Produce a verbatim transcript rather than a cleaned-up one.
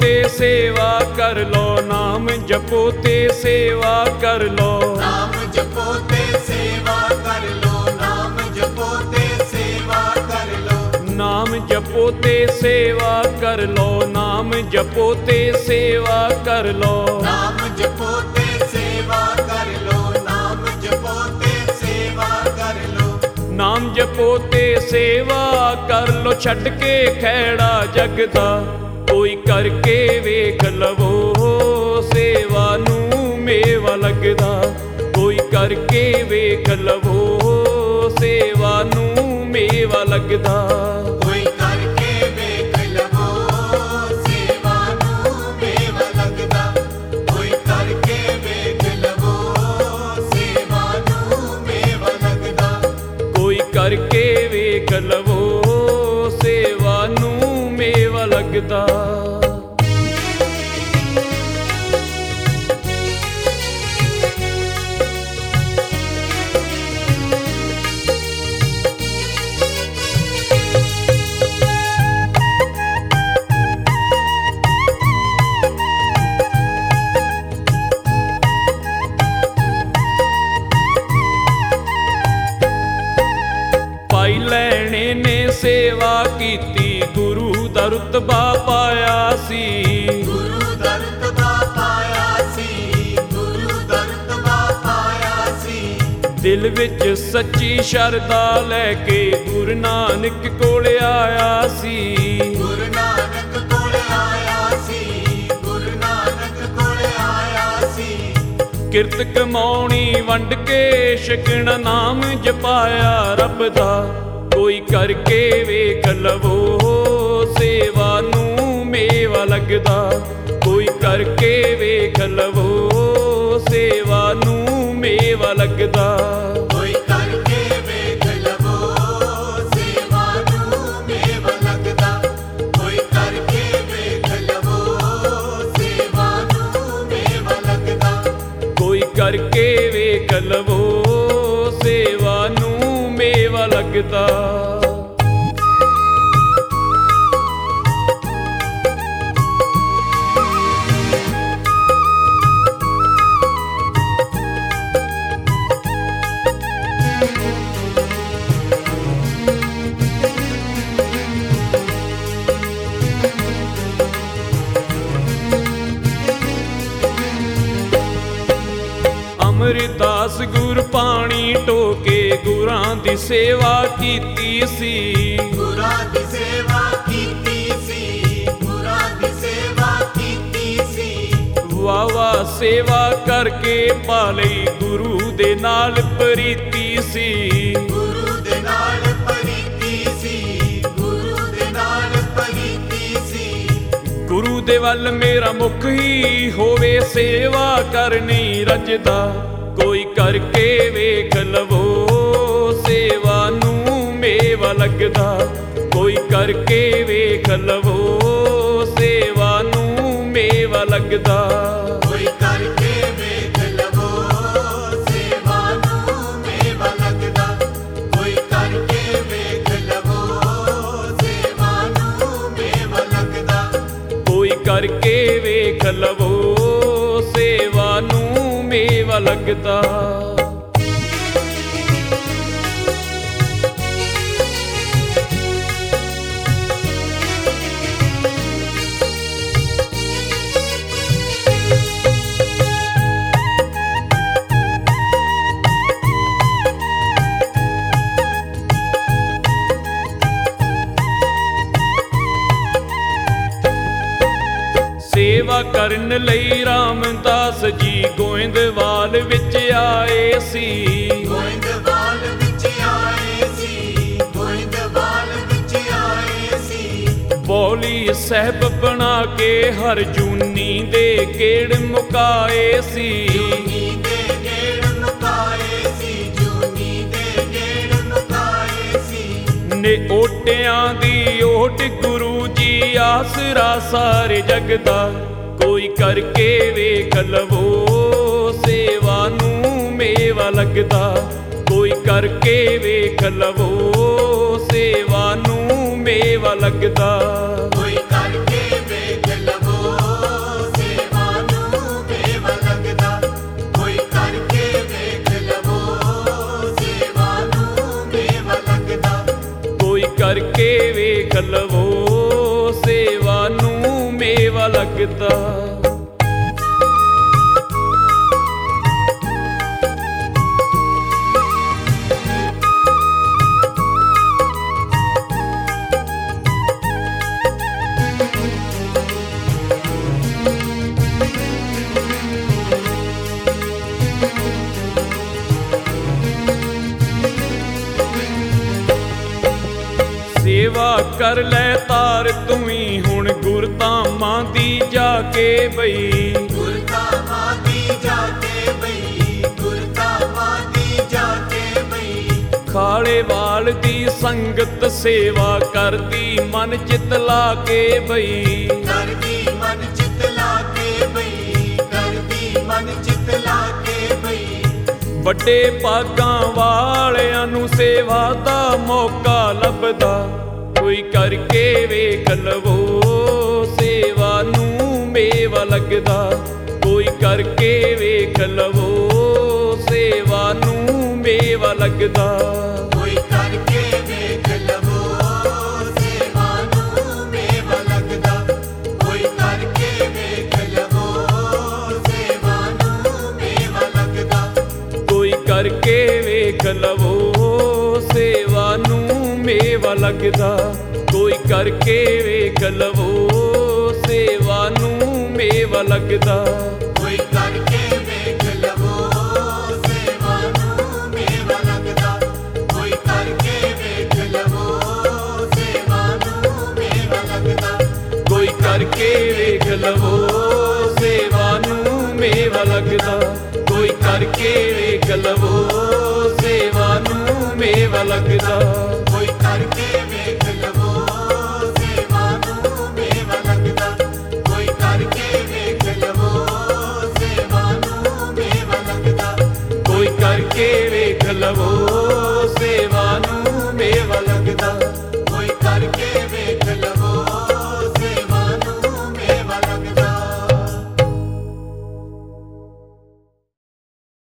ਤੇ ਸੇਵਾ ਕਰ ਲੋ, ਨਾਮ ਜਪੋ ਤੇ ਸੇਵਾ ਕਰ ਲੋ। ਨਾਮ ਜਪੋ ਤੇ ਸੇਵਾ ਕਰ ਲੋ, ਨਾਮ ਜਪੋ ਤੇ ਸੇਵਾ ਕਰ ਲੋ। ਨਾਮ ਜਪੋ ਤੇ ਸੇਵਾ ਕਰ ਲੋ, ਨਾਮ ਜਪੋ ਤੇ ਸੇਵਾ ਕਰ ਲੋ। ਨਾਮ ਜਪੋ ਤੇ ਸੇਵਾ ਕਰ ਲੋ, ਨਾਮ ਜਪੋ ਤੇ ਸੇਵਾ ਕਰ ਲੋ। ਨਾਮ ਜਪੋ ਤੇ ਸੇਵਾ ਕਰ ਲੋ, ਛੱਡ ਕੇ ਖਹਿੜਾ ਜਗ ਦਾ, ਕੋਈ ਕਰਕੇ ਵੇਖ ਲਵੋ ਸੇਵਾ ਨੂੰ ਮੇਵਾ ਲੱਗਦਾ। ਕੋਈ ਕਰਕੇ ਵੇਖ ਲਵੋ ਸੇਵਾ ਨੂੰ ਮੇਵਾ ਲੱਗਦਾ। ਕੋਈ ਕਰਕੇ ਵੇਖ ਲਵੋ ਸੇਵਾ ਨੂੰ ਮੇਵਾ ਲੱਗਦਾ। ਕੋਈ ਕਰਕੇ ਵੇਖ ਲਵੋ ਸੇਵਾ ਨੂੰ ਮੇਵਾ ਲੱਗਦਾ। ਕੋਈ ਕਰਕੇ ਵੇਖ ਲਵੋ ਸੇਵਾ ਨੂੰ ਮੇਵਾ ਲੱਗਦਾ। ਭਾਈ ਲੈਣੇ ਨੇ ਸੇਵਾ ਕੀਤੀ, ਗੁਰੂ ਦਾ ਰੁਤਬਾ ਪਾਇਆ ਸੀ। ਗੁਰੂ ਦਾ ਰੁਤਬਾ ਪਾਇਆ ਸੀ, ਗੁਰੂ ਦਾ ਰੁਤਬਾ ਪਾਇਆ ਸੀ। ਦਿਲ ਵਿੱਚ ਸੱਚੀ ਸ਼ਰਧਾ ਲੈ ਕੇ ਗੁਰੂ ਨਾਨਕ ਕੋਲ ਆਇਆ ਸੀ। ਗੁਰੂ ਨਾਨਕ ਕੋਲ ਆਇਆ ਸੀ, ਗੁਰੂ ਨਾਨਕ ਕੋਲ ਆਇਆ ਸੀ। ਕਿਰਤ ਕਮਾਉਣੀ ਵੰਡ ਕੇ ਛਕਣਾ, ਨਾਮ ਜਪਾਇਆ ਰੱਬ ਦਾ। ਕੋਈ ਕਰਕੇ ਵੇਖ ਲਵੋ ਸੇਵਾ ਨੂੰ ਮੇਵਾ ਲੱਗਦਾ। ਕੋਈ ਕਰਕੇ ਵੇਖ ਲਵੋ ਸੇਵਾ ਨੂੰ ਮੇਵਾ ਲੱਗਦਾ। ਕੋਈ ਕਰਕੇ ਵੇਖ ਲਵੋ ਸੇਵਾ ਨੂੰ ਮੇਵਾ ਲੱਗਦਾ। ਕੋਈ ਕਰਕੇ ਵੇਖ ਲਵੋ ਸੇਵਾ ਨੂੰ ਮੇਵਾ ਲੱਗਦਾ। ਕੋਈ ਕਰਕੇ ਵੇਖ ਲਵੋ ਸੇਵਾ ਨੂੰ ਮੇਵਾ ਲੱਗਦਾ। ਅਮਰਦਾਸ ਗੁਰ ਪਾਣੀ ਢੋਕੇ ਗੁਰਾਂ ਦੀ ਸੇਵਾ ਕੀਤੀ ਸੀ। ਗੁਰਾਂ ਦੀ ਸੇਵਾ ਕੀਤੀ ਸੀ, ਗੁਰਾਂ ਦੀ ਸੇਵਾ ਕੀਤੀ ਸੀ। ਵਾਹ ਵਾਹ ਸੇਵਾ ਕਰਕੇ ਪਾ ਲਈ ਗੁਰੂ ਦੇ ਨਾਲ ਪ੍ਰੀਤੀ ਸੀ। ਗੁਰੂ ਦੇ ਨਾਲ ਪ੍ਰੀਤੀ ਸੀ, ਗੁਰੂ ਦੇ ਨਾਲ ਪ੍ਰੀਤੀ ਸੀ। ਗੁਰੂ ਦੇ ਵੱਲ ਮੇਰਾ ਮੁਖ ਹੀ ਹੋਵੇ, ਸੇਵਾ ਕਰਨੀ ਰਜਦਾ। ਕੋਈ ਕਰਕੇ ਵੇਖ ਲਵੋ ਸੇਵਾ ਨੂੰ ਮੇਵਾ ਲੱਗਦਾ। ਕੋਈ ਕਰਕੇ ਵੇਖ ਲਵੋ ਸੇਵਾ ਨੂੰ ਮੇਵਾ ਲੱਗਦਾ। ਕੋਈ ਕਰਕੇ ਵੇਖ ਲਵੋ ਸੇਵਾ ਨੂੰ ਮੇਵਾ ਲੱਗਦਾ। ਕੋਈ ਕਰਕੇ ਵੇਖ ਲਵੋ ਸੇਵਾ ਨੂੰ ਮੇਵਾ ਲੱਗਦਾ। ਕੋਈ ਕਰਕੇ ਵੇਖ ਲਵੋ ਸੇਵਾ ਨੂੰ ਮੇਵਾ ਲੱਗਦਾ। ਸੇਵਾ ਕਰਨ ਲਈ ਰਾਮਦਾਸ ਜੀ ਗੋਇੰਦਵਾਲ ਵਿੱਚ ਆਏ ਸੀ। ਗੋਇੰਦਵਾਲ ਵਿੱਚ ਆਏ ਸੀ, ਗੋਇੰਦਵਾਲ ਵਿੱਚ ਆਏ ਸੀ। ਬੋਲੀ ਸਾਹਿਬ ਬਣਾ ਕੇ ਹਰ ਜੂਨੀ ਦੇ ਗੇੜ ਮੁਕਾਏ ਸੀ। ਜੂਨੀ ਦੇ ਗੇੜ ਮੁਕਾਏ ਸੀ, ਜੂਨੀ ਦੇ ਗੇੜ ਮੁਕਾਏ ਸੀ। ਨੇ ਓਟਿਆਂ ਦੀ ਓਟ ਗੁਰੂ ਜੀ ਆਸਰਾ ਸਾਰੇ ਜਗ ਦਾ। ਕੋਈ ਕਰਕੇ ਵੇਖ ਲਵੋ ਸੇਵਾ ਨੂੰ ਮੇਵਾ ਲੱਗਦਾ। ਕੋਈ ਕਰਕੇ ਵੇਖ ਲਵੋ ਸੇਵਾ ਨੂੰ ਮੇਵਾ ਲੱਗਦਾ। ਕੋਈ ਕਰਕੇ ਵੇਖ ਲਵੋ ਕਰ ਲੈ ਤਾਰ ਤੂੰ ਵੀ ਹੁਣ ਗੁਰਧਾਮਾਂ ਦੀ ਜਾ ਕੇ ਬਈ ਗੁਰਧਾਮਾਂ ਦੀ ਜਾ ਕੇ ਬਈ ਗੁਰਧਾਮਾਂ ਦੀ ਜਾ ਕੇ ਬਈ ਖਾਲੇ ਵਾਲ ਦੀ ਸੰਗਤ ਸੇਵਾ ਕਰਦੀ ਮਨ ਚਿਤ ਲਾ ਕੇ ਬਈ ਕਰਦੀ ਮਨ ਚਿਤ ਲਾ ਕੇ ਬਈ ਕਰਦੀ ਮਨ ਚਿਤ ਲਾ ਕੇ ਬਈ ਵੱਡੇ ਭਾਗਾਂ ਵਾਲਿਆਂ ਨੂੰ ਸੇਵਾ ਦਾ ਮੌਕਾ ਲੱਭਦਾ ਕੋਈ ਕਰਕੇ ਵੇਖ ਲਵੋ ਸੇਵਾ ਨੂੰ ਮੇਵਾ ਲੱਗਦਾ ਕੋਈ ਕਰਕੇ ਵੇਖ ਲਵੋ ਸੇਵਾ ਨੂੰ ਮੇਵਾ ਲੱਗਦਾ ਕੋਈ ਕਰਕੇ ਵੇਖ ਲਵੋ ਸੇਵਾ ਨੂੰ ਮੇਵਾ ਲੱਗਦਾ ਕੋਈ ਕਰਕੇ ਵੇਖ ਲਵੋ ਸੇਵਾ ਨੂੰ ਮੇਵਾ ਲੱਗਦਾ ਕੋਈ ਕਰਕੇ ਵੇਖ ਲਵੋ ਸੇਵਾ ਨੂੰ ਮੇਵਾ ਲੱਗਦਾ ਕੋਈ ਕਰਕੇ ਵੇਖ ਲਵੋ ਸੇਵਾ ਨੂੰ ਮੇਵਾ ਲੱਗਦਾ ਕੋਈ ਕਰਕੇ ਵੇਖ ਲਵੋ ਸੇਵਾ ਨੂੰ ਮੇਵਾ ਲੱਗਦਾ ਕੋਈ ਕਰਕੇ ਵੇਖ ਲਵੋ ਸੇਵਾ ਨੂੰ ਮੇਵਾ ਲੱਗਦਾ ਕੋਈ ਕਰਕੇ ਵੇਖ ਲਵੋ ਸੇਵਾ ਨੂੰ ਮੇਵਾ ਲੱਗਦਾ ਕੋਈ ਕਰਕੇ ਵੇਖ ਲਵੋ ਸੇਵਾ ਨੂੰ ਮੇਵਾ ਲੱਗਦਾ।